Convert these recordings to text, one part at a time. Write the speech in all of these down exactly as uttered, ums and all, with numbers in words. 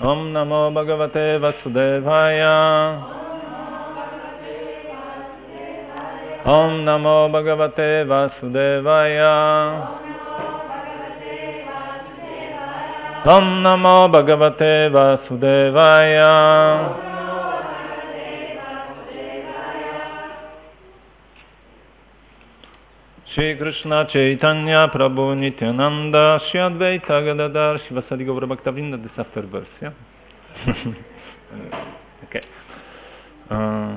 Om Namo Bhagavate Vasudevaya. Om Namo Bhagavate Vasudevaya. Om Namo Bhagavate Vasudevaya. Shri Krishna Chaitanya Prabhu Nityananda Shri Advaita Gadadhar Shivasadi Gaura Bhaktavinda. This after verse, yeah? Okay. Uh,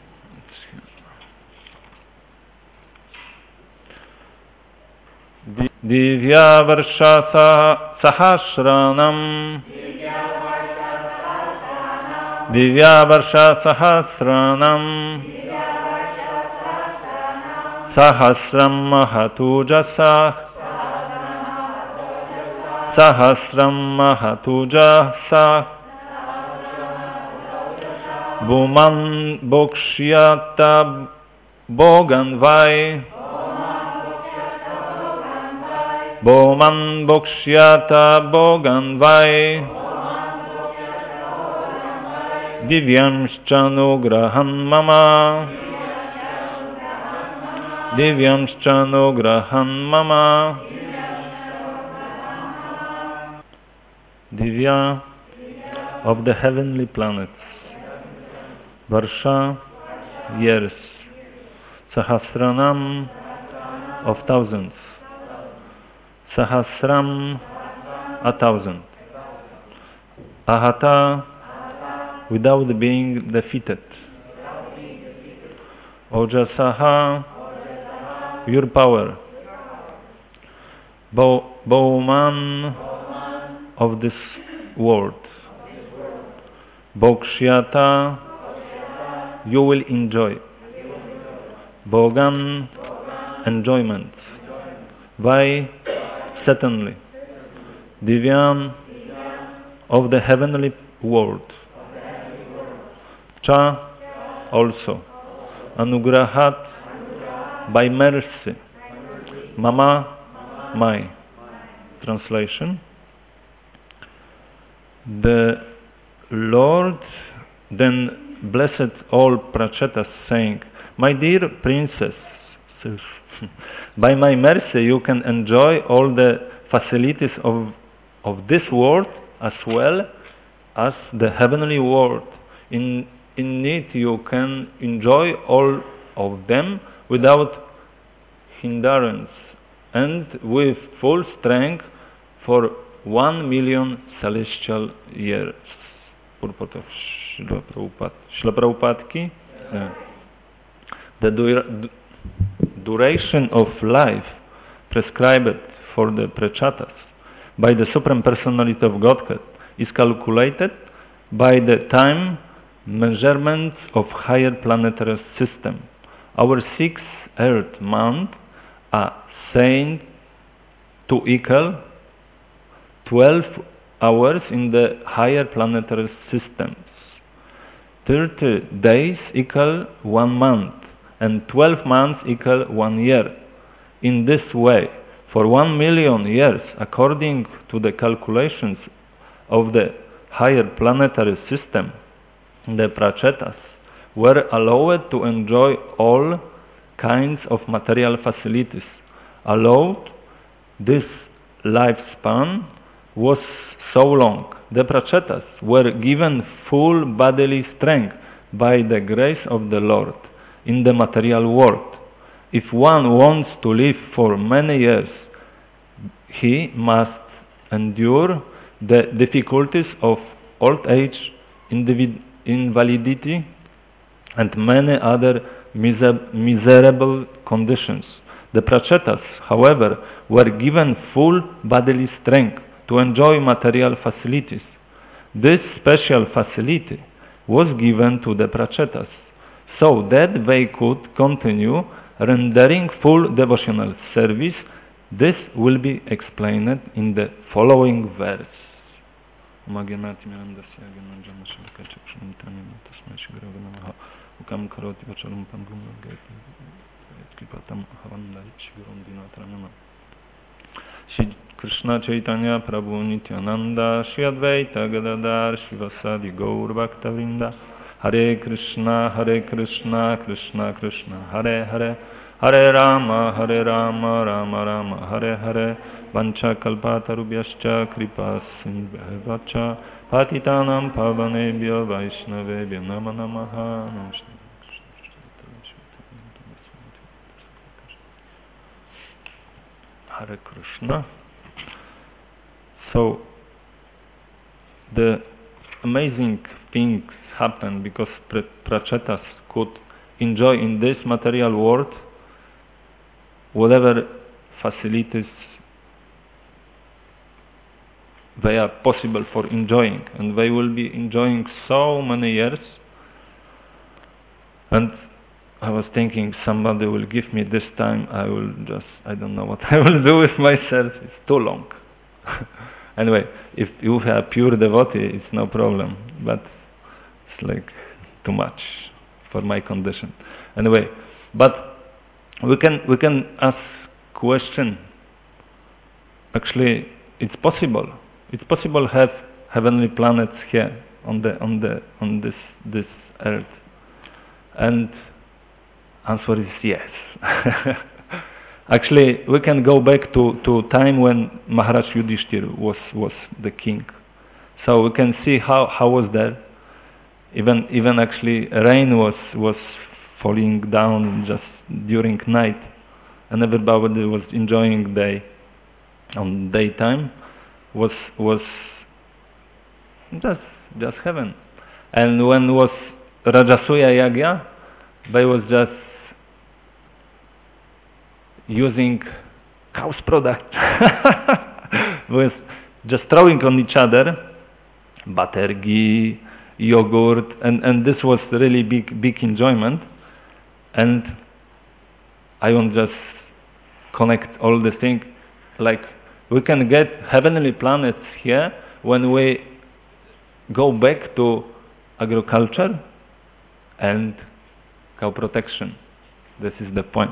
Divya Varsha Sahasranam Divya Varsha Sahasranam Sahasram Mahatujasa Sahasram Mahatujasa Bhuman Bokshyata Boganvai Bhuman Bokshyata Boganvai Divyamschanugrahan Mama Divyamschanugrahan Mama. Divya of the heavenly planets. Varsha, years. Sahasranam, of thousands. Sahasram, a thousand. Ahata, without being defeated. Ojasaha, your power. Bowman of this world. Bokshyata, you will enjoy. Bogan, enjoyment. Vai, certainly. Divyan, of the heavenly world. Cha, also. Anugrahat, by mercy. Mama, my. Translation. The Lord then blessed all Prachetas, saying, my dear princess, by my mercy you can enjoy all the facilities of, of this world as well as the heavenly world. In, in it you can enjoy all of them without hindrance and with full strength for one million celestial years. Purport of Srila Prabhupada. Srila Prabhupada. Yeah. The dura duration of life prescribed for the Prachetas by the Supreme Personality of Godhead is calculated by the time measurements of higher planetary system. Our sixth Earth month are saying to equal twelve hours in the higher planetary systems. thirty days equal one month, and twelve months equal one year. In this way, for one million years, according to the calculations of the higher planetary system, the Prachetas were allowed to enjoy all kinds of material facilities. Allowed, this lifespan was so long. The Prachetas were given full bodily strength by the grace of the Lord in the material world. If one wants to live for many years, he must endure the difficulties of old age, invalidity, and many other miser miserable conditions. The Prachetas, however, were given full bodily strength to enjoy material facilities. This special facility was given to the Prachetas so that they could continue rendering full devotional service. This will be explained in the following verse. Shri Krishna Chaitanya Prabhu Nityananda, Shri Advaita Gadadhar, Shivasadi Gaur Bhaktavrinda, Hare Krishna, Hare Krishna, Krishna Krishna, Hare Hare, Hare Rama, Hare Rama, Rama Rama, Hare Hare, Vancha Kalpatarubhyascha, Kripa Sindhvacha, Patitanam Pavanebhyo Vaishnavebhyo Nama Namaha. Hare Krishna. So the amazing things happen because Prachetas could enjoy in this material world whatever facilities they are possible for enjoying, and they will be enjoying so many years. And I was thinking somebody will give me this time, I will just, I don't know what I will do with myself, it's too long. Anyway, if you have a pure devotee, it's no problem, but it's like too much for my condition. Anyway, but we can we can ask question. Actually, it's possible. It's possible to have heavenly planets here on the on the on this this earth, and answer is yes. Actually, we can go back to to time when Maharaj Yudhishthir was was the king, so we can see how how was there. Even even actually rain was was falling down just during night, and everybody was enjoying day on daytime. Was was just just heaven. And when was Rajasuya Yagya, they was just using cow's product. Was just throwing on each other butter, ghee, yogurt, and, and this was really big big enjoyment. And I want just connect all the things, like we can get heavenly planets here when we go back to agriculture and cow protection. This is the point.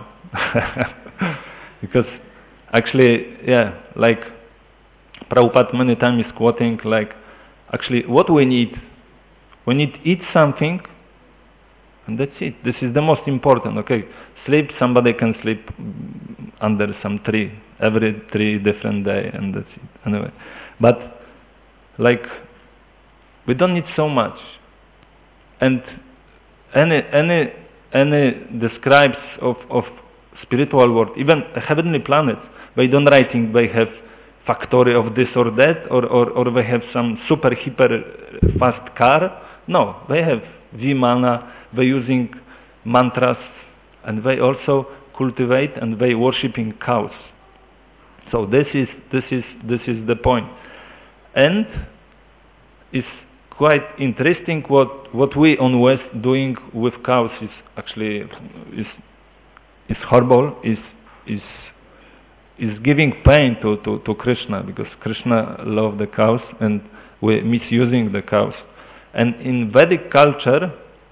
Because actually, yeah, like Prabhupada many times is quoting, like, actually what we need, we need to eat something, and that's it. This is the most important, okay? Sleep, somebody can sleep under some tree, every three different day, and that's it. Anyway, but like, we don't need so much. And any any any describes of, of spiritual world, even heavenly planets, they don't writing they have factory of this or that, or, or, or they have some super hyper fast car. No, they have Vimana, they using mantras, and they also cultivate and they worshipping cows. So this is this is this is the point. And it's quite interesting what what we on West doing with cows is actually is is horrible, is is is giving pain to, to, to Krishna, because Krishna loved the cows and we're misusing the cows. And in Vedic culture,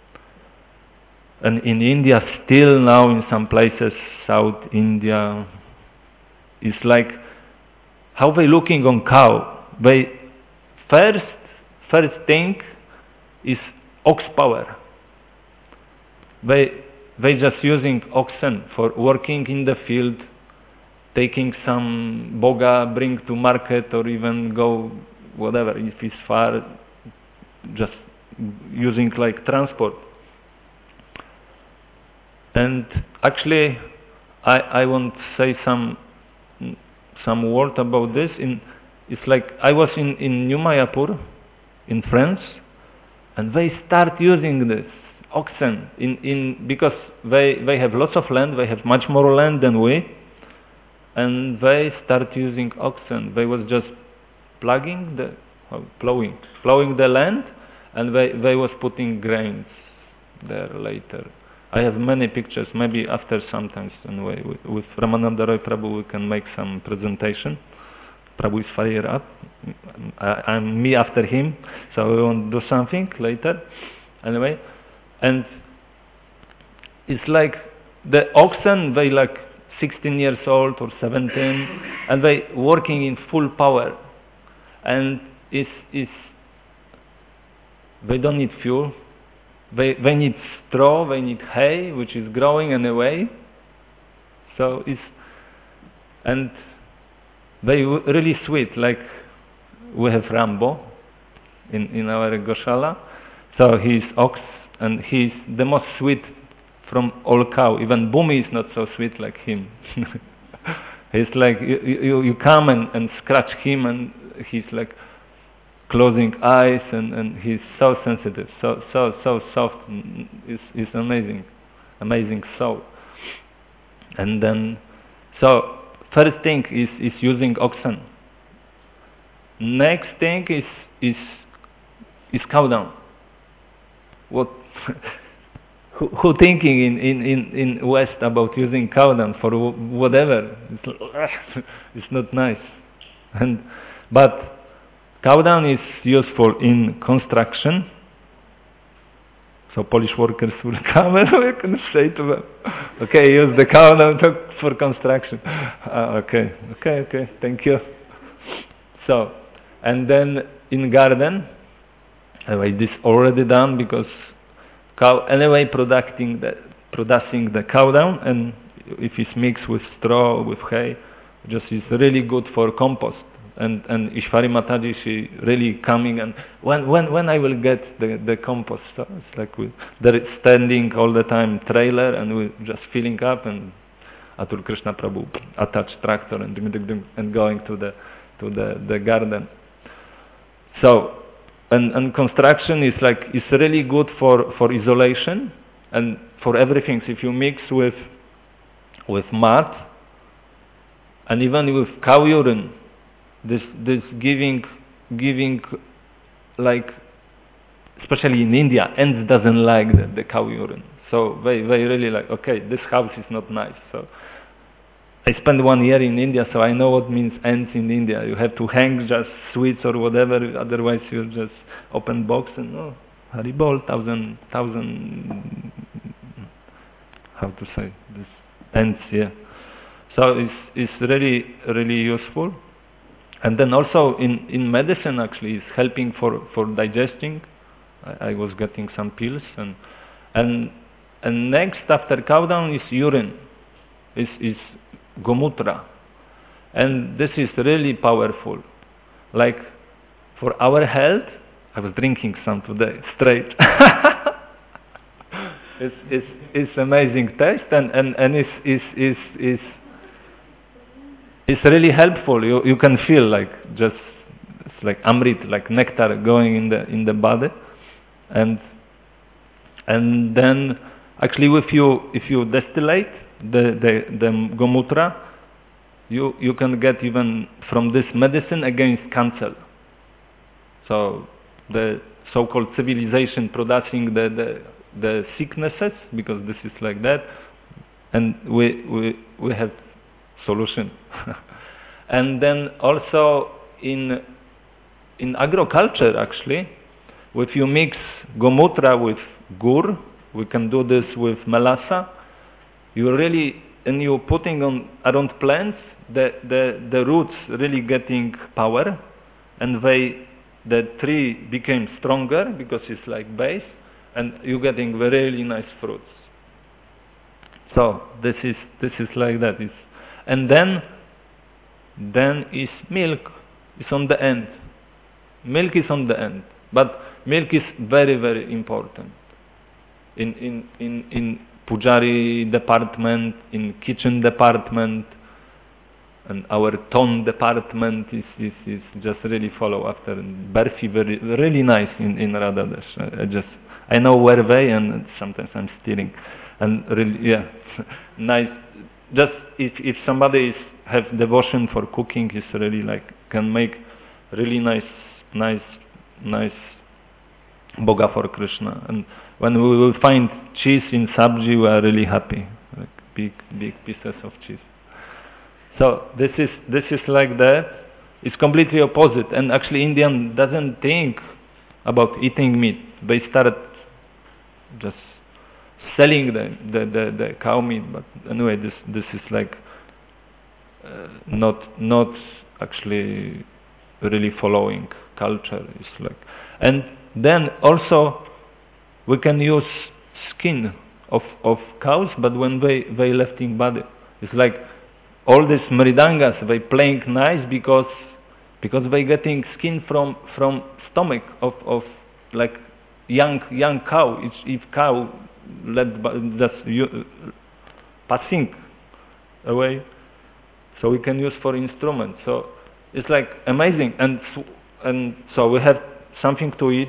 and in India still now in some places, South India, it's like how they looking on cow. They first first thing is ox power. They they just using oxen for working in the field, taking some boga, bring to market, or even go whatever if it's far, just using like transport. And actually, I I want to say some some word about this. In it's like I was in in New Mayapur, in France, and they start using this oxen in in because they they have lots of land. They have much more land than we, and they start using oxen. They was just plugging the uh, plowing plowing the land, and they they was putting grains there later. I have many pictures, maybe after sometimes anyway, with, with Ramananda Roy Prabhu we can make some presentation. Prabhu is fire up, I, I'm me after him, so we want to do something later. Anyway, and it's like the oxen, they like sixteen years old or seventeen, and they working in full power, and is is they don't need fuel. They they need straw. They need hay, which is growing anyway. So it's and they really sweet. Like we have Rambo in in our Goshala. So he's ox, and he's the most sweet from all cow. Even Bumi is not so sweet like him. He's like, you, you, you come and, and scratch him, and he's like closing eyes, and, and he's so sensitive, so so so soft. It's, it's amazing, amazing soul. And then, so first thing is, is using oxen. Next thing is is is cow dung. What? Who, who thinking in, in, in, in West about using cow dung for whatever? It's, it's not nice. And but cow dung is useful in construction. So Polish workers will come and we can say to them, okay, use the cow dung for construction. Uh, okay, okay, okay, thank you. So, and then in garden, anyway, this already done because cow anyway producing the producing the cow dung, and if it's mixed with straw, with hay, just is really good for compost. And and Ishwari Mataji, she really coming and when when when I will get the the compost. So it's like we they're standing all the time trailer, and we just filling up, and Atul Krishna Prabhu attached tractor and ding, ding, ding, and going to the to the the garden. So. And, and construction is like it's really good for, for isolation and for everything. So if you mix with with mud and even with cow urine, this this giving giving like especially in India, ants doesn't like the, the cow urine. So they they really like, okay, this house is not nice. So I spent one year in India, so I know what means ants in India. You have to hang just sweets or whatever, otherwise you just open box and oh, Haribol, thousand, thousand, how to say this, ants, yeah. So it's it's really really useful, and then also in in medicine actually it's helping for for digesting. I, I was getting some pills, and and and next after cow dung is urine, is is Gomutra, and this is really powerful. Like for our health, I was drinking some today straight. it's it's it's amazing taste, and and and it's it's it's it's, it's really helpful. You you can feel like just it's like amrit, like nectar going in the in the body, and and then actually if you if you distillate the the the Gomutra, you you can get even from this medicine against cancer. So the so-called civilization producing the, the the sicknesses, because this is like that, and we we we have solution. And then also in in agriculture actually, if you mix Gomutra with gur, we can do this with melassa. You really, and you're putting on around plants, the, the, the roots really getting power, and they, the tree became stronger because it's like base, and you're getting really nice fruits. So this is this is like that. It's, and then then is milk. It's on the end. Milk is on the end, but milk is very very important. In in in in Pujari department, in kitchen department, and our ton department is, is, is just really follow after. Barfi very really nice in, in Radhadesh. I, I just I know where they, and sometimes I'm stealing. And really, yeah, nice. Just if if somebody is have devotion for cooking, is really like can make really nice nice nice boga for Krishna. And when we will find cheese in sabji, we are really happy, like big, big pieces of cheese. So this is this is like that. It's completely opposite. And actually, Indian doesn't think about eating meat. They start just selling the the, the, the cow meat. But anyway, this this is like uh, not not actually really following culture. It's like, and then also we can use skin of of cows, but when they they lifting body, it's like all these mridangas, they playing nice because because they getting skin from from stomach of of like young young cow. If, if cow let just you, passing away, so we can use for instruments. So it's like amazing, and and so we have something to eat.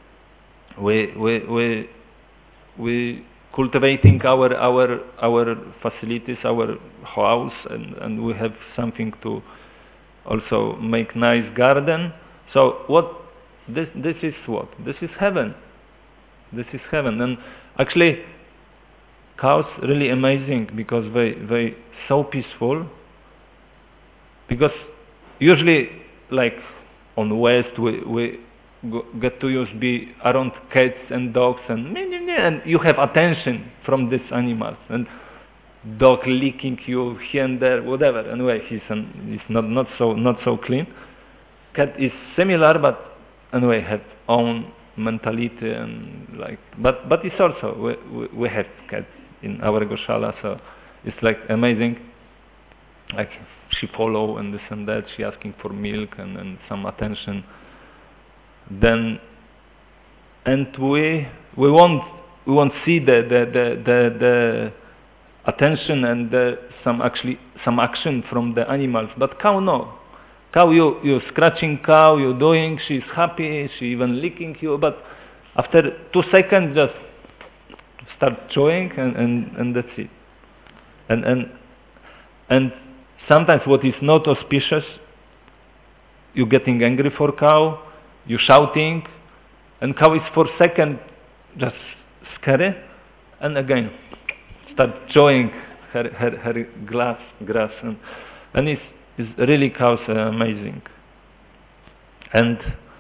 We we we we cultivating our our our facilities, our house, and and we have something to also make nice garden. So what this this is what this is heaven. This is heaven, and actually cows really amazing because they they so peaceful. Because usually like on West we we get to use be around cats and dogs and and you have attention from these animals, and dog licking you here and there, whatever. Anyway, he's an, he's not not so not so clean. Cat is similar, but anyway have own mentality and like. But but it's also we we, we have cats in our Goshala, so it's like amazing. Like she follow and this and that. She asking for milk and, and some attention. Then and we we won't we won't see the the the the, the attention and the, some actually some action from the animals, but cow no. Cow you you scratching cow, you doing, she's happy, she even licking you, but after two seconds just start chewing and, and, and that's it. And and and sometimes what is not auspicious, you getting angry for cow, you shouting, and cow is for second just scary, and again start chewing her her, her glass grass, and and it's, it's really cows are amazing. And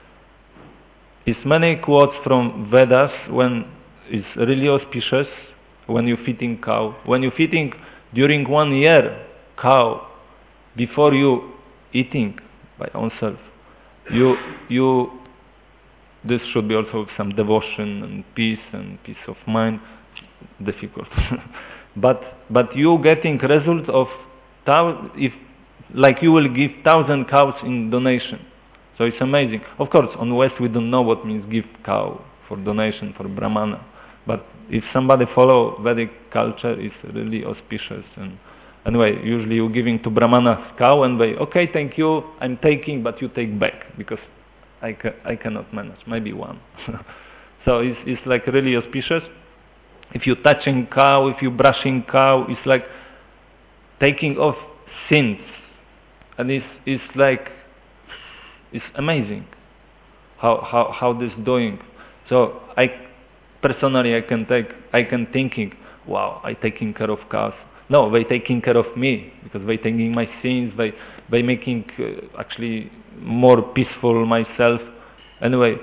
it's many quotes from Vedas when it's really auspicious when you feeding cow. When you feeding during one year cow before you eating by oneself, you you this should be also some devotion and peace and peace of mind. Difficult, but but you getting result of thou if like you will give thousand cows in donation. So it's amazing. Of course, on West we don't know what means give cow for donation for Brahmana. But if somebody follow Vedic culture, it's really auspicious. And anyway, usually you're giving to Brahmana's cow and they, okay, thank you, I'm taking, but you take back because I, ca I cannot manage, maybe one. So it's, it's like really auspicious. If you touching cow, if you brushing cow, it's like taking off sins. And it's, it's like, it's amazing how, how, how this doing. So I personally, I can take, I can thinking, wow, I taking care of cows. No, they taking care of me because they taking my sins. They, they making uh, actually more peaceful myself. Anyway,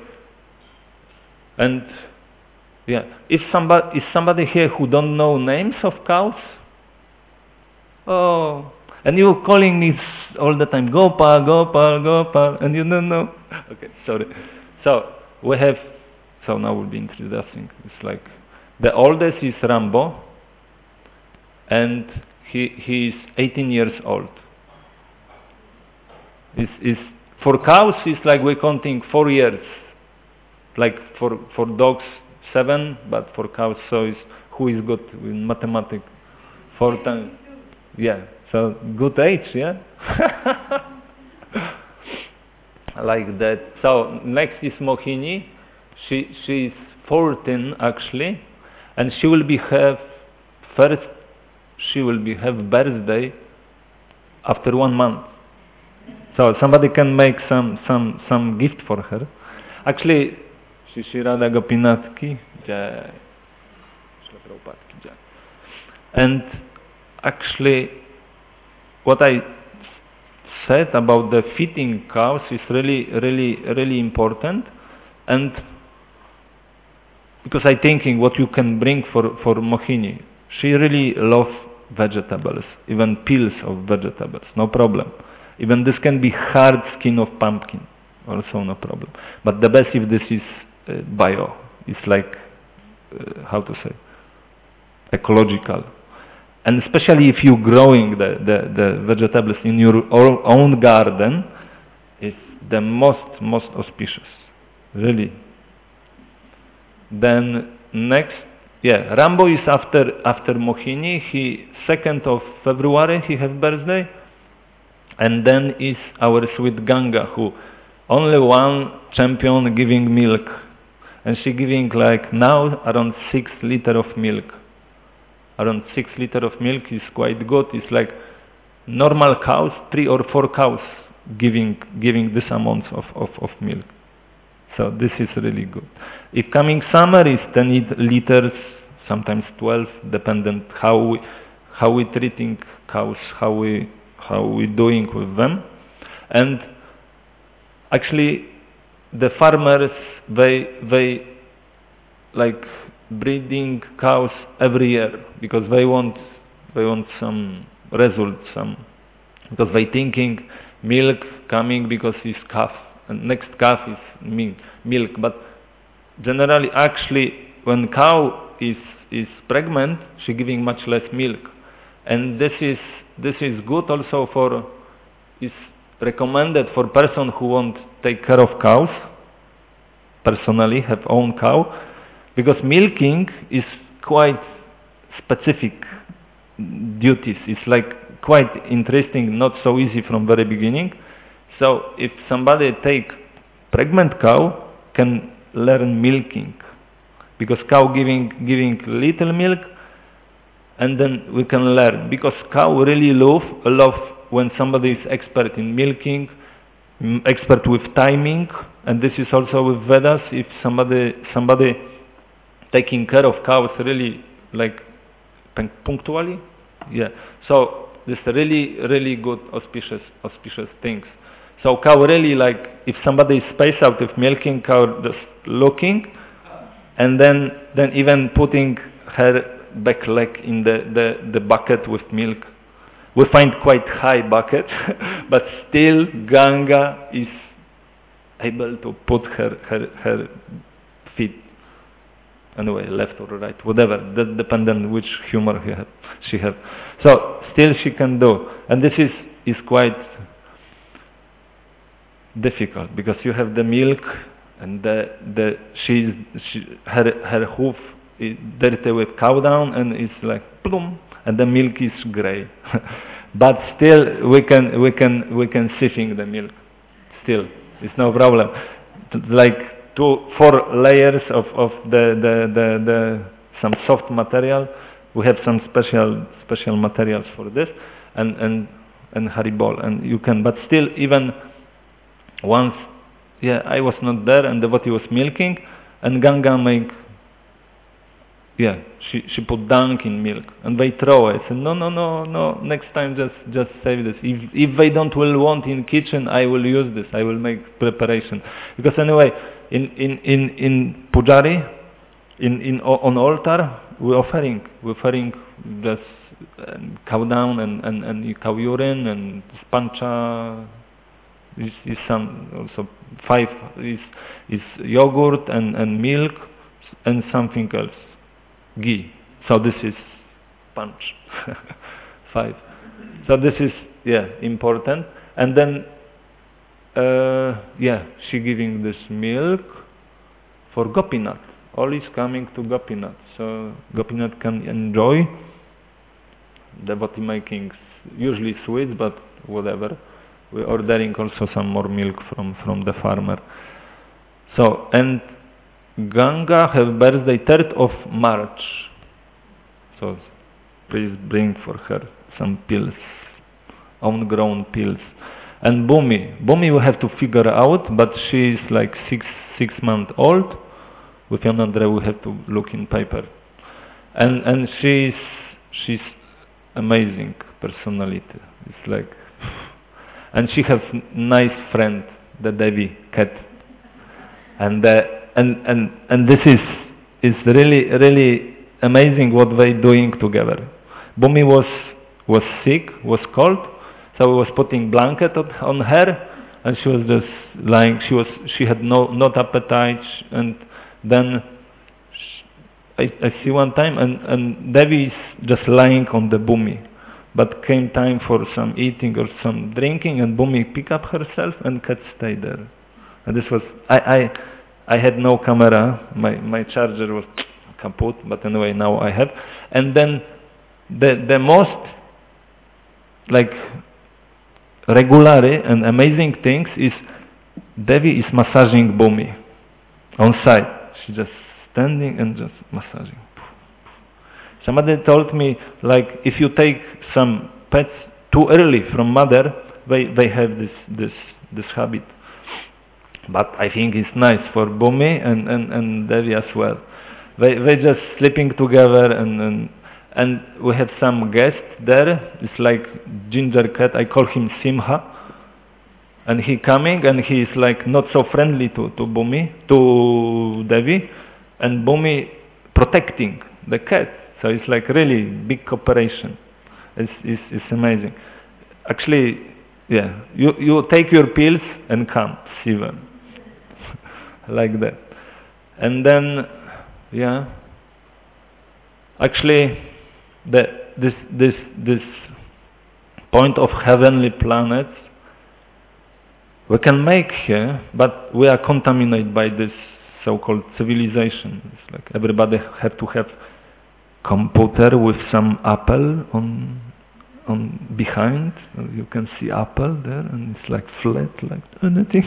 and yeah, if somebody, is somebody here who don't know names of cows? Oh, and you calling me all the time, Gopal, Gopal, Gopal, and you don't know. Okay, sorry. So we have. So now we'll be introducing. It's like the oldest is Rambo, and he he is eighteen years old. Is is for cows? It's like we're counting four years. Like for for dogs seven, but for cows, so is who is good in mathematics? Four times. Yeah. So good age, yeah. Like that. So next is Mohini. She she is fourteen actually, and she will be have first. She will be have birthday after one month. So somebody can make some some some gift for her. Actually, Shri Radha Gopinath ki jai. And actually, what I said about the feeding cows is really really really important, and because I thinking what you can bring for for Mohini. She really loves vegetables, even peels of vegetables, no problem. Even this can be hard skin of pumpkin, also no problem. But the best if this is uh, bio, it's like, uh, how to say, ecological. And especially if you're growing the, the, the vegetables in your own garden, it's the most, most auspicious, really. Then next, yeah, Rambo is after after Mohini. He second of February he has birthday, and then is our sweet Ganga, who only one champion giving milk, and she giving like now around six liter of milk. Around six liter of milk is quite good. It's like normal cows, three or four cows giving giving this amount of, of, of milk. So this is really good. If coming summer is ten liters, sometimes twelve, dependent how we how we treating cows, how we how we doing with them. And actually the farmers they they like breeding cows every year because they want they want some results, some because they thinking milk coming because it's calf and next calf is milk. But generally, actually, when cow is is pregnant, she giving much less milk, and this is this is good also for is recommended for person who want take care of cows. Personally, have own cow, because milking is quite specific duties. It's like quite interesting, not so easy from very beginning. So if somebody take pregnant cow, can learn milking, because cow giving giving little milk, and then we can learn, because cow really love love when somebody is expert in milking, expert with timing, and this is also with Vedas. If somebody somebody taking care of cows really like punctually, yeah. So this really really good auspicious auspicious things. So cow really like, if somebody is spaced out with milking, cow just looking, and then then even putting her back leg in the, the, the bucket with milk. We find quite high bucket, but still Ganga is able to put her, her, her feet, anyway, left or right, whatever, that dependent which humor he have, she have. So still she can do, and this is, is quite difficult, because you have the milk and the the she's she, her her hoof is dirty with cow down, and it's like plum, and the milk is gray. But still we can we can we can sieving the milk. Still, it's no problem. Like two four layers of of the the the, the some soft material. We have some special special materials for this, and and and haribol, and you can. But still, even once, yeah, I was not there, and the devotee was milking, and Ganga make, yeah, she she put dung in milk, and they throw it. I said, no, no, no, no. Next time, just just save this. If if they don't will want in kitchen, I will use this. I will make preparation, because anyway, in in in in pujari, in in on altar, we're offering we're offering just um, cow down and and and cow urine and pancha. Is, is some also five is is yogurt and, and milk and something else, ghee. So this is punch. Five. So this is, yeah, important. And then uh, yeah, she giving this milk for Gopinath. All is coming to Gopinath. So Gopinath can enjoy. Devotee making usually sweets, but whatever. We're ordering also some more milk from, from the farmer. So, and Ganga have birthday third of March. So, please bring for her some pills, own grown pills. And Bhumi, Bhumi we have to figure out, but she is like six six months old. With Yanandra we have to look in paper. And and she's she's amazing personality. It's like. And she has nice friend, the Devi cat, and uh, and and and this is is really really amazing what they doing together, Bumi was was sick, was cold, so I was putting blanket on, on her, and she was just lying. She was she had no not appetite, and then sh I, I see one time, and and Devi is just lying on the Bumi, but came time for some eating or some drinking, and Bumi pick up herself, and cat stayed there. And this was I I I had no camera. My my charger was kaput, but anyway now I have. And then the the most like regularly and amazing things is Devi is massaging Bumi on site. She just standing and just massaging. Somebody told me, like, if you take some pets too early from mother, they they have this this this habit. But I think it's nice for Bumi and and and Devi as well. They they just sleeping together, and and and we have some guest there. It's like ginger cat. I call him Simha, and he coming, and he is like not so friendly to to Bumi, to Devi, and Bumi protecting the cat. So it's like really big cooperation. It's it's, it's amazing. Actually, yeah, you you take your pills and come see them like that, and then yeah, actually. The, this this this point of heavenly planets we can make here, but we are contaminated by this so-called civilization. It's like everybody have to have computer with some apple on on behind. You can see apple there, and it's like flat, like anything.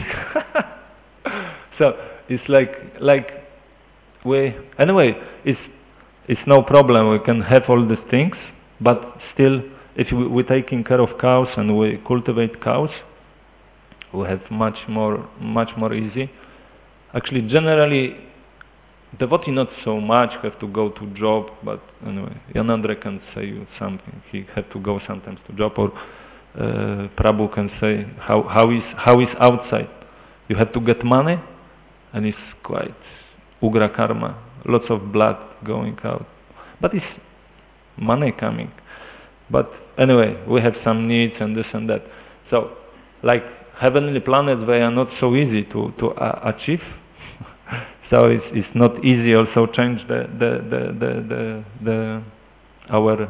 So it's like like we anyway. It's It's no problem, we can have all these things, but still, if we, we're taking care of cows and we cultivate cows, we have much more, much more easy. Actually, generally, devotee not so much have to go to job, but anyway, Yanandra can say you something. He had to go sometimes to job, or uh, Prabhu can say how how is how is outside. You have to get money, and it's quite ugra karma. Lots of blood going out, but it's money coming. But anyway, we have some needs and this and that. So, like heavenly planets, they are not so easy to to uh, achieve. So it's it's not easy also change the the the the the, the our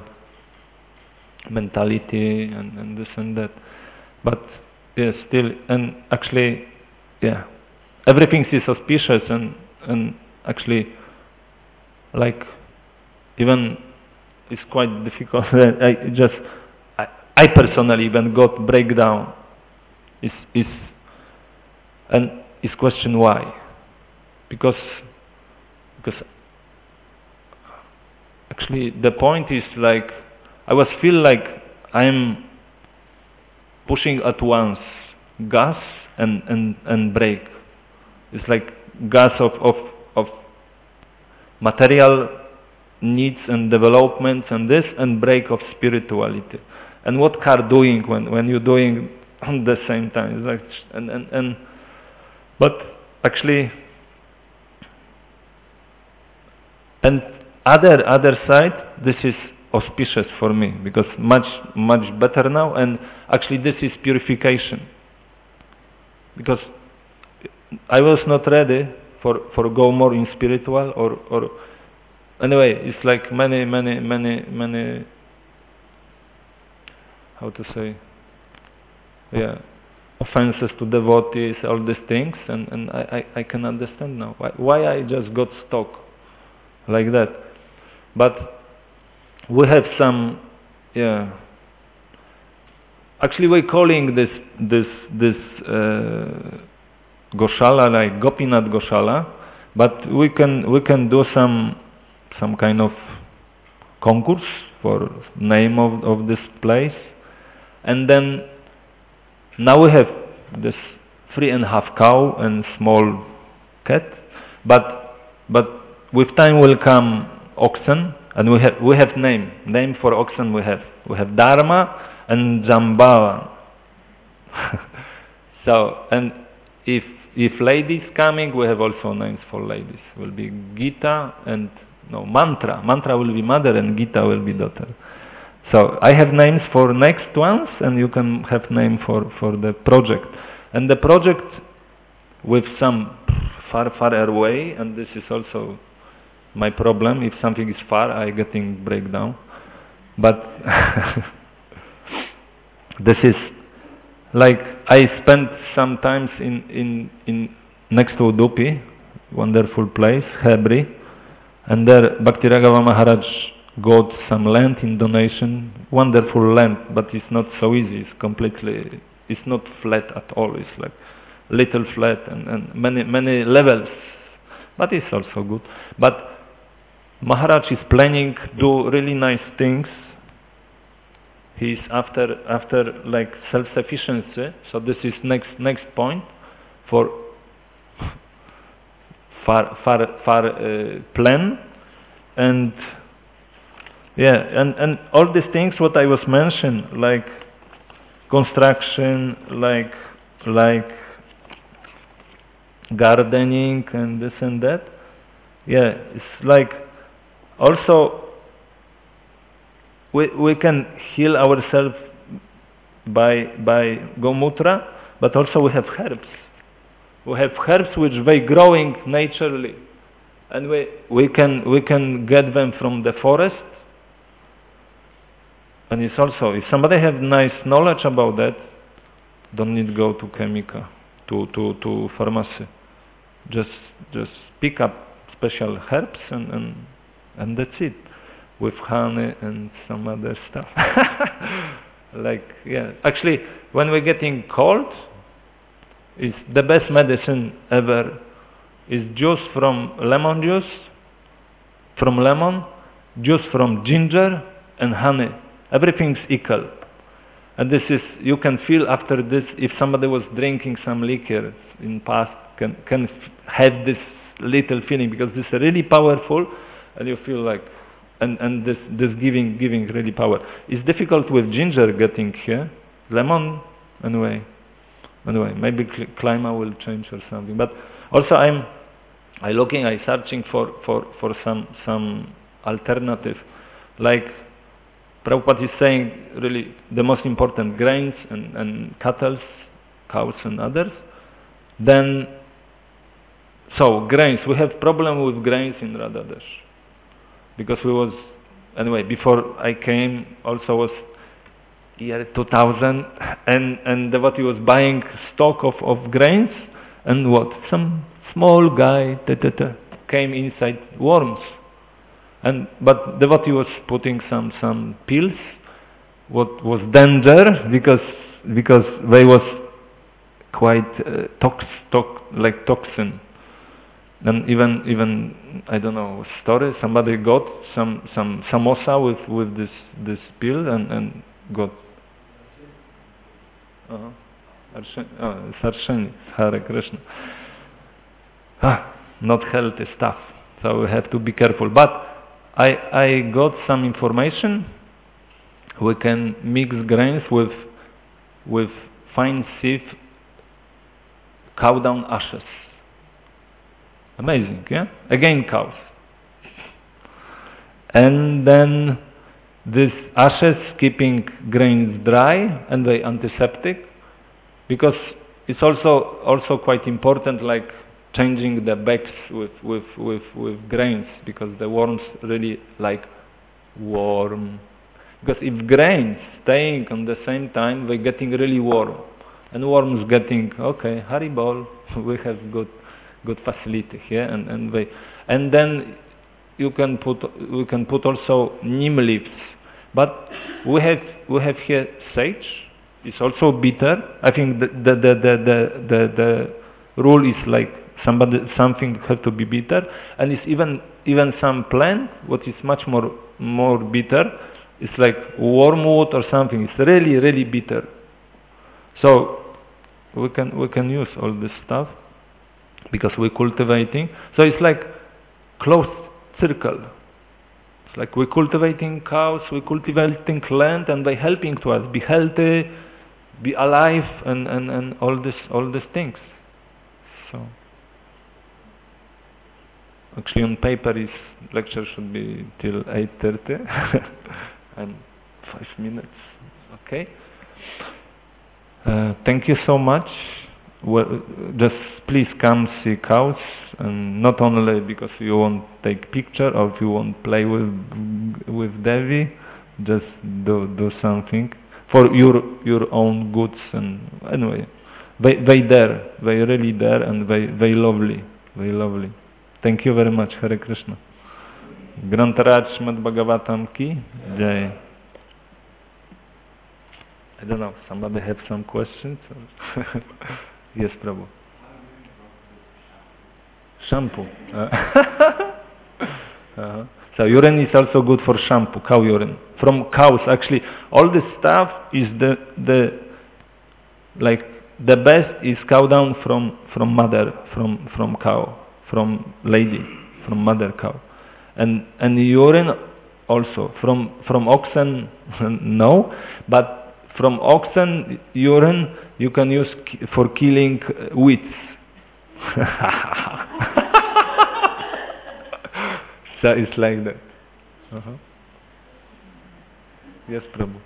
mentality and, and this and that. But yeah, still, and actually, yeah, everything is auspicious, and and actually. Like, even it's quite difficult. I just, I, I personally even got breakdown. Is is, and is question why? Because, because actually the point is like I was feel like I'm pushing at once gas and and and brake. It's like gas of of of material needs and developments and this, and break of spirituality. And what car doing when, when you're doing at the same time? It's like, and, and, and, but actually, and other other side, this is auspicious for me, because much much better now, and actually this is purification. Because I was not ready for for go more in spiritual, or or anyway, it's like many many many many how to say, yeah, offenses to devotees, all these things, and and I I, I can understand now why why I just got stuck like that. But we have some, yeah, actually we're calling this this this uh, Goshala, like Gopinath Goshala, but we can we can do some some kind of concourse for name of, of this place, and then now we have this three and a half cow and small cat, but but with time will come oxen, and we have we have name name for oxen. We have we have Dharma and Jambavan. So, and if if ladies coming, we have also names for ladies. Will be Gita and no Mantra. Mantra will be mother, and Gita will be daughter. So I have names for next ones, and you can have name for, for the project. And the project with some far, far away, and this is also my problem. If something is far, I getting breakdown. But this is like I spent some times in, in, in next to Udupi, wonderful place, Hebri, and there Bhakti Raghava Maharaj got some land in donation, wonderful land, but it's not so easy. It's completely, it's not flat at all. It's like little flat and, and many many levels, but it's also good. But Maharaj is planning to do really nice things. He's after after like self-sufficiency. So this is next next point for far far far uh, plan. And yeah, and, and all these things what I was mentioned, like construction, like like gardening and this and that. Yeah, it's like also we we can heal ourselves by by Gomutra, but also we have herbs. We have herbs which they growing naturally, and we we can we can get them from the forest. And it's also, if somebody have nice knowledge about that, don't need to go to chemical, to, to, to pharmacy. Just just pick up special herbs and, and, and that's it. With honey and some other stuff. Like, yeah. Actually, when we're getting cold, is the best medicine ever is juice from lemon juice, from lemon, juice from ginger and honey. Everything's equal. And this is, you can feel after this, if somebody was drinking some liquor in past, can, can have this little feeling, because this is really powerful, and you feel like, and, and this, this giving, giving really power. It's difficult with ginger getting here. Lemon, anyway, anyway, maybe climate will change or something. But also I'm, I looking, I searching for, for, for some, some alternative, like, Prabhupada is saying really the most important grains and, and cattle, cows and others. Then, so grains, we have problem with grains in Radhadesh. Because we was, anyway, before I came also was year two thousand, and, and the devotee was buying stock of, of grains, and what? Some small guy da, da, da, came inside worms. And but devotee was putting some some pills, what was danger, because because they was quite uh, tox, tox like toxin. And even even I don't know story, somebody got some some samosa with with this this pill and and got uh-huh. oh, Sarshani, Hare Krishna. Ah, not healthy stuff. So we have to be careful. But I, I got some information. We can mix grains with with fine sieve cow dung ashes. Amazing, yeah? Again cows. And then this ashes keeping grains dry, and they antiseptic, because it's also also quite important, like changing the bags with, with, with, with grains, because the worms really like warm. Because if grains staying on the same time, they're getting really warm. And worms getting, okay, Haribol, we have good good facility here, and, and they and then you can put we can put also neem leaves. But we have we have here sage, it's also bitter. I think the the the the the, the, the rule is like Somebody, something has to be bitter, and it's even even some plant what is much more more bitter. It's like wormwood or something. It's really really bitter. So we can we can use all this stuff because we're cultivating. So it's like closed circle. It's like we're cultivating cows, we're cultivating land, and they're helping to us be healthy, be alive, and and and all this all these things. So. Actually, on paper, his lecture should be till eight thirty. I'm five minutes. Okay. Uh, thank you so much. Well, just please come see cows, and not only because you want take picture or if you want play with with Devi, just do do something for your your own goods. And anyway, they they there, they really there, and they they lovely, they lovely. Thank you very much. Hare Krishna. Grantaraj Srimad Bhagavatam ki jai. I don't know. Somebody have some questions? Yes, Prabhu. Shampoo. Uh, uh-huh. So urine is also good for shampoo, cow urine. From cows, actually, all this stuff is the the like the best is cow dung from from mother, from from cow, from lady, from mother cow, and and urine also from from oxen. No, but from oxen urine you can use ki for killing uh, weeds. So it's like that. Uh-huh. Yes, Prabhu.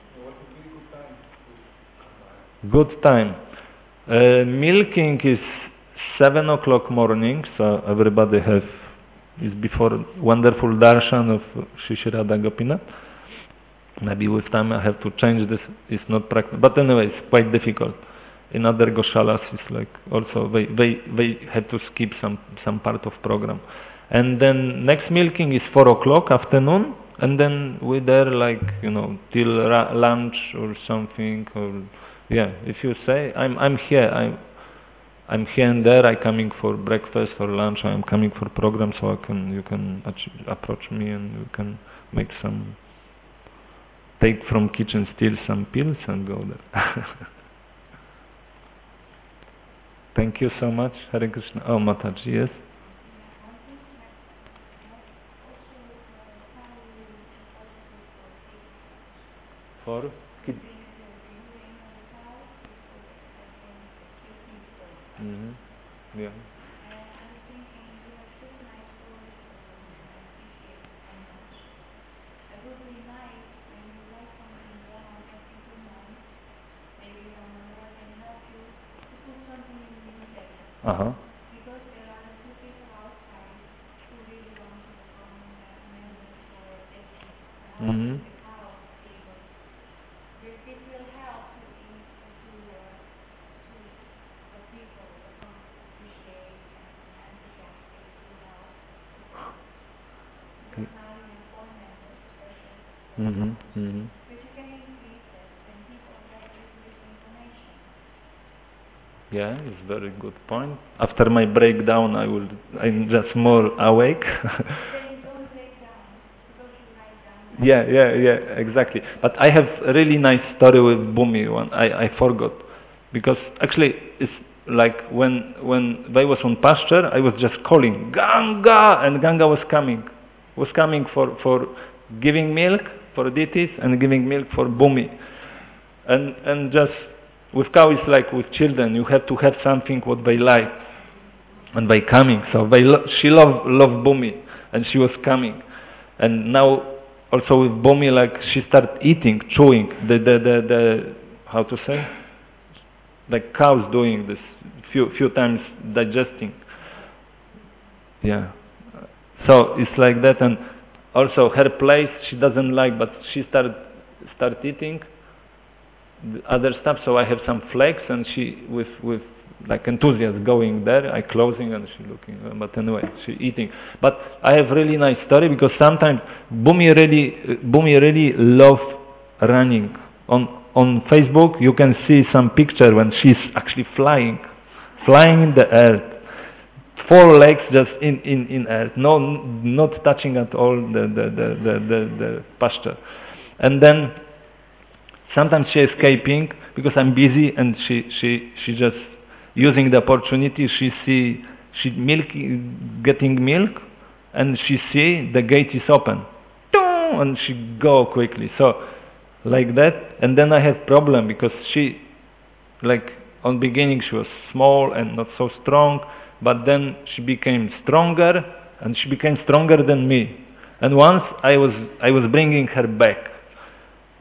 Good time. Uh, milking is seven o'clock morning, so everybody have is before wonderful darshan of Shri Shri Radha Gopinath. Maybe with time I have to change this. It's not practical, but anyway, it's quite difficult. In other goshalas, it's like also they they they have to skip some some part of program, and then next milking is four o'clock afternoon, and then we're there like you know till lunch or something. Or yeah, if you say I'm I'm here, I'm I'm here and there. I'm coming for breakfast or lunch. I'm coming for program, so I can you can approach me and you can make some. Take from kitchen, steal some pills and go there. Thank you so much, Hare Krishna. Oh, Mataji, yes? For? Mm-hmm. Yeah. Uh-huh. Because there are a few people outside who really want to become members for this. Mm-hmm. It will help to, to, to, uh, to the people become appreciate and enthusiastic to help. Because now you have four members, especially. Mm-hmm. Mm-hmm. But you can increase it when people get this information. Yeah, it's a very good point. After my breakdown, I will. I'm just more awake. Then you don't break down. Don't you lie down? Yeah, yeah, yeah, exactly. But I have a really nice story with Bhumi. One I, I forgot, because actually it's like when when I was on pasture, I was just calling Ganga, and Ganga was coming, was coming for for giving milk for deities and giving milk for Bhumi, and and just. With cow, it's like with children. You have to have something what they like, and they coming. So they lo she loved loved Bhumi, and she was coming. And now also with Bhumi, like she started eating, chewing. The the the, the how to say? Like cows doing this few few times digesting. Yeah. So it's like that, and also her place she doesn't like, but she started start eating. Other stuff, so I have some flakes, and she with with like enthusiasm going there. I closing and she looking, but anyway, she eating. But I have really nice story, because sometimes Bhumi really Bhumi really love running. On on Facebook you can see some picture when she's actually flying, flying in the earth, four legs just in in in earth, no not touching at all the the the the, the, the pasture, and then. Sometimes she escaping because I'm busy, and she she she just using the opportunity. She see she milk getting milk, and she see the gate is open, and she go quickly. So like that, and then I have problem, because she like on beginning she was small and not so strong, but then she became stronger, and she became stronger than me. And once I was I was bringing her back.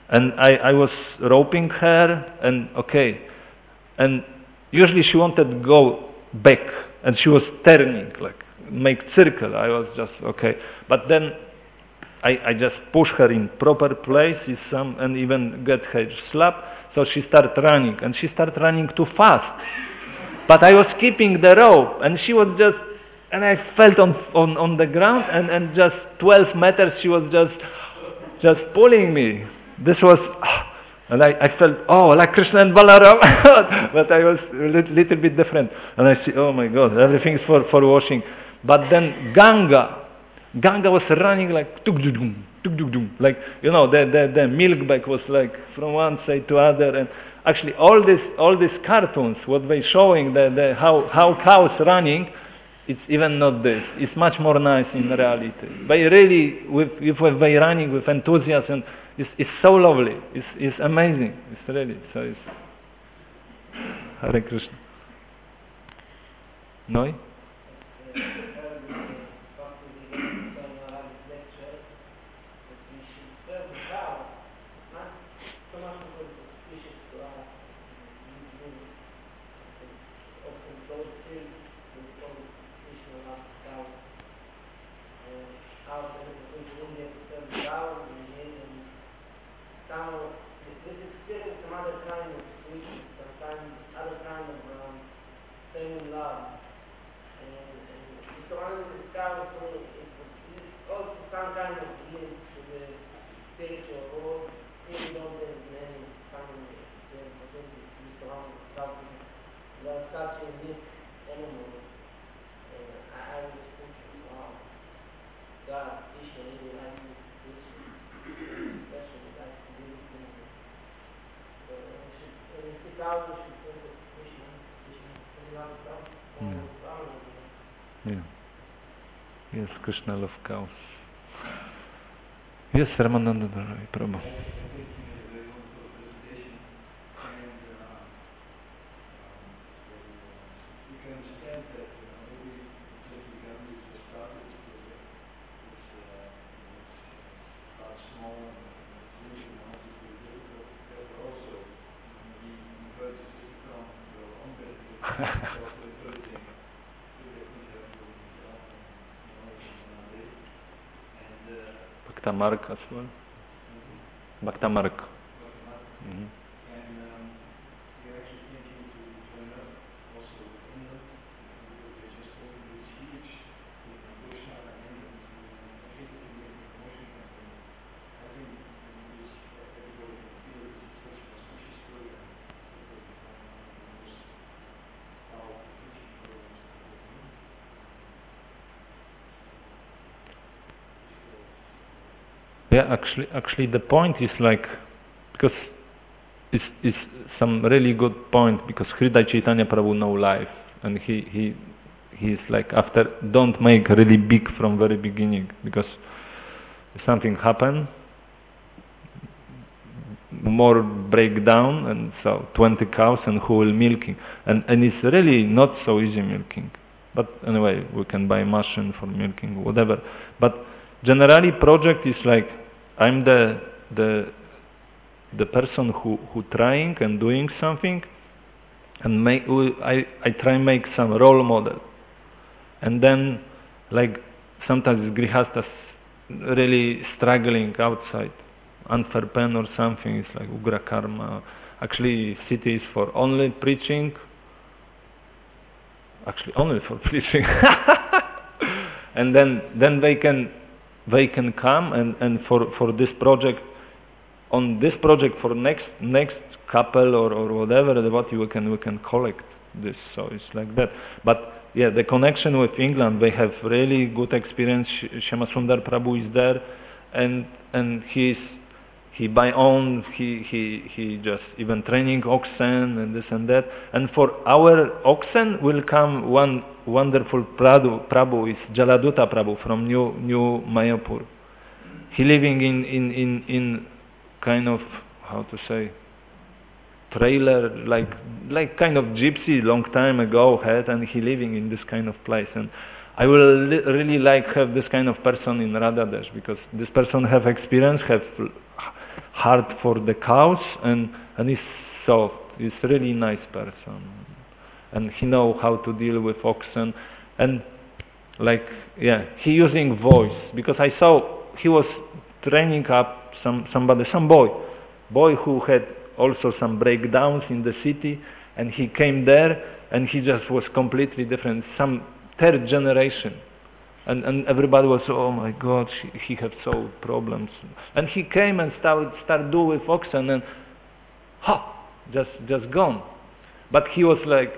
And I, I was roping her, and okay, and usually she wanted to go back, and she was turning, like make circle. I was just okay, but then I, I just push her in proper place, is some, and even get her slap. So she started running, and she started running too fast. But I was keeping the rope, and she was just, and I felt on on on the ground, and and just twelve meters, she was just just pulling me. This was, and I, I felt, oh, like Krishna and Balaram, but I was a little, little bit different. And I see, oh my God, everything's for, for washing. But then Ganga, Ganga was running like, tuk-dum, tuk-dum, like, you know, the, the, the milk bag was like from one side to other. And actually all this, all these cartoons, what they showing, the, the, how, how cows running, it's even not this. It's much more nice in reality. They really, with, if they running with enthusiasm, it's, it's so lovely. It's, it's amazing. It's really, so it's... Hare Krishna. No? Yeah. Yes, Krishna love cows. Yes, Ramananda Prabhu. Bhakta Marg as well. Bhakta Marg. Mm-hmm. Yeah, actually, actually, the point is like, because it's, it's some really good point, because Hridaya Chaitanya Prabhu know life, and he he he's like, after, don't make really big from very beginning, because if something happen, more breakdown, and so twenty cows, and who will milking, and and it's really not so easy milking. But anyway, we can buy machine for milking, whatever. But generally, project is like, I'm the the the person who who trying and doing something, and make I I try make some role model, and then like sometimes grihastas really struggling outside, unfair pen or something. It's like ugra karma. Actually, city is for only preaching. Actually, only for preaching, and then then they can. They can come and, and for, for this project, on this project for next next couple or, or whatever, what we can we can collect this. So it's like that. But yeah, the connection with England, they have really good experience. Shama Sundar Prabhu is there, and and he's he by own he he he just even training oxen and this and that. And for our oxen will come one wonderful Prabhu, Prabhu is Jaladuta Prabhu from New New Mayapur. He living in in in in kind of, how to say, trailer, like like kind of gypsy long time ago had, and he living in this kind of place. And I will li really like have this kind of person in Radhadesh, because this person have experience, have hard for the cows, and and he's soft. He's really nice person, and he know how to deal with oxen, and like yeah, he using voice, because I saw he was training up some somebody, some boy, boy who had also some breakdowns in the city, and he came there, and he just was completely different, some third generation. And, and everybody was, oh my God, he, he had so problems. And he came and started start do with oxen, and ha, just just gone. But he was like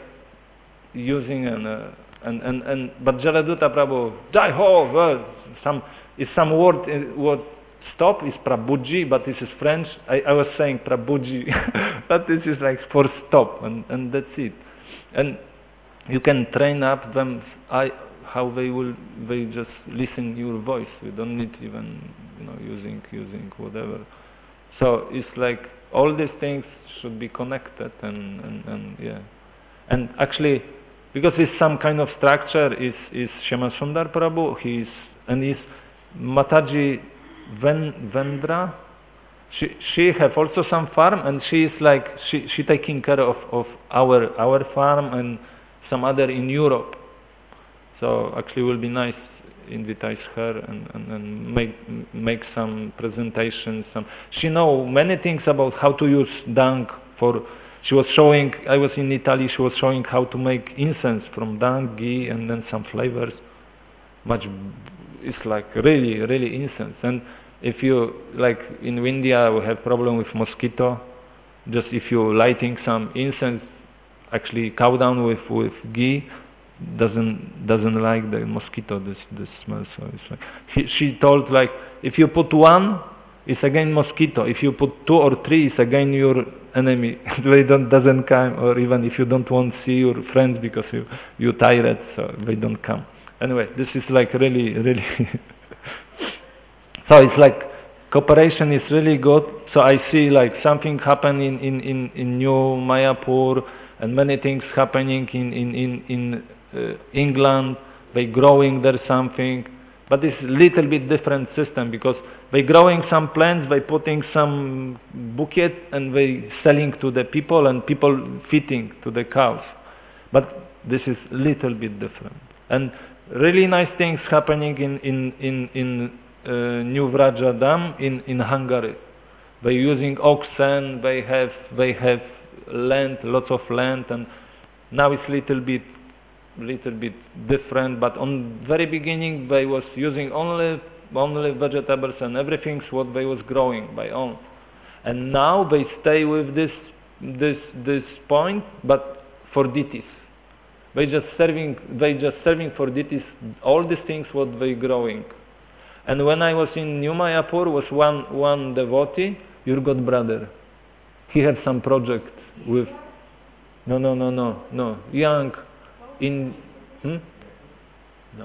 using an uh, and and and but Jaladuta Prabhu, Jai Ho, well, some is some word uh, word stop is Prabhuji, but this is French. I, I was saying Prabhuji, but this is like for stop, and and that's it. And you can train up them. I. How they will, they just listen your voice. You don't need even, you know, using using whatever. So it's like all these things should be connected, and, and, and yeah. And actually, because it's some kind of structure, is is Shyamal Sundar Prabhu. He's and he's Mataji Ven, Vendra. She she have also some farm, and she is like she she taking care of of our our farm and some other in Europe. So actually, it will be nice invite her and, and, and make make some presentations. Some she know many things about how to use dung for. She was showing. I was in Italy. She was showing how to make incense from dung, ghee, and then some flavors. Much, it's like really really incense. And if you like in India, we have problem with mosquito. Just if you lighting some incense, actually cow down with with ghee. doesn't doesn't like the mosquito this this smell, so it's like he, she told like if you put one it's again mosquito, if you put two or three it's again your enemy. They don't doesn't come, or even if you don't want to see your friends because you you tired, so they don't come. Anyway, this is like really really so it's like cooperation is really good. So I see like something happening in in in New Mayapur, and many things happening in in in in Uh, England. They growing there something, but it's little bit different system, because they growing some plants, they putting some bouquet and they selling to the people, and people feeding to the cows. But this is little bit different, and really nice things happening in in in in uh, New Vraja Dam in in Hungary. They using oxen. They have they have land, lots of land, and now it's little bit. little bit different, but on very beginning they was using only only vegetables, and everything's what they was growing by own. And now they stay with this this this point, but for deities. They just serving they just serving for deities all these things what they growing. And when I was in New Mayapur, was one one devotee, your god brother. He had some project with no no no no no young. In hmm? no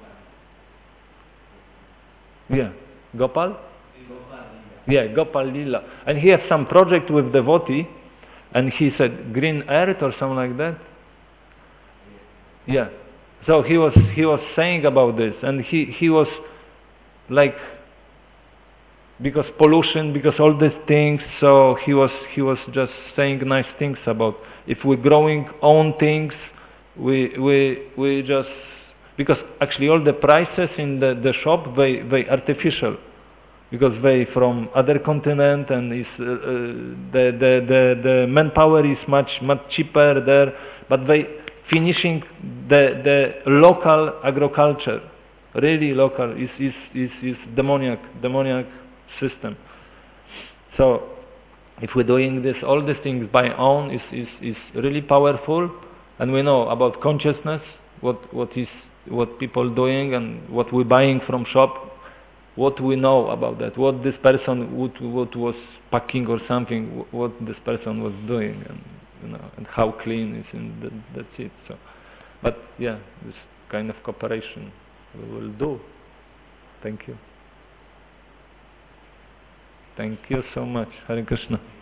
yeah Gopal yeah Gopal Lila, and he has some project with devotee, and he said green earth or something like that. Yeah, so he was he was saying about this, and he he was like, because pollution, because all these things, so he was he was just saying nice things about if we're growing own things. We we we just, because actually all the prices in the, the shop they they artificial, because they from other continent, and is uh, uh, the, the the the manpower is much much cheaper there, but they finishing the the local agriculture, really local is is is is demoniac demoniac system. So if we're doing this all these things by own is is is really powerful. And we know about consciousness, what what is what people doing, and what we're buying from shop, what we know about that, what this person would, what was packing or something, what this person was doing, and you know, and how clean is, and that, that's it. So, but yeah, this kind of cooperation we will do. Thank you. Thank you so much. Hare Krishna.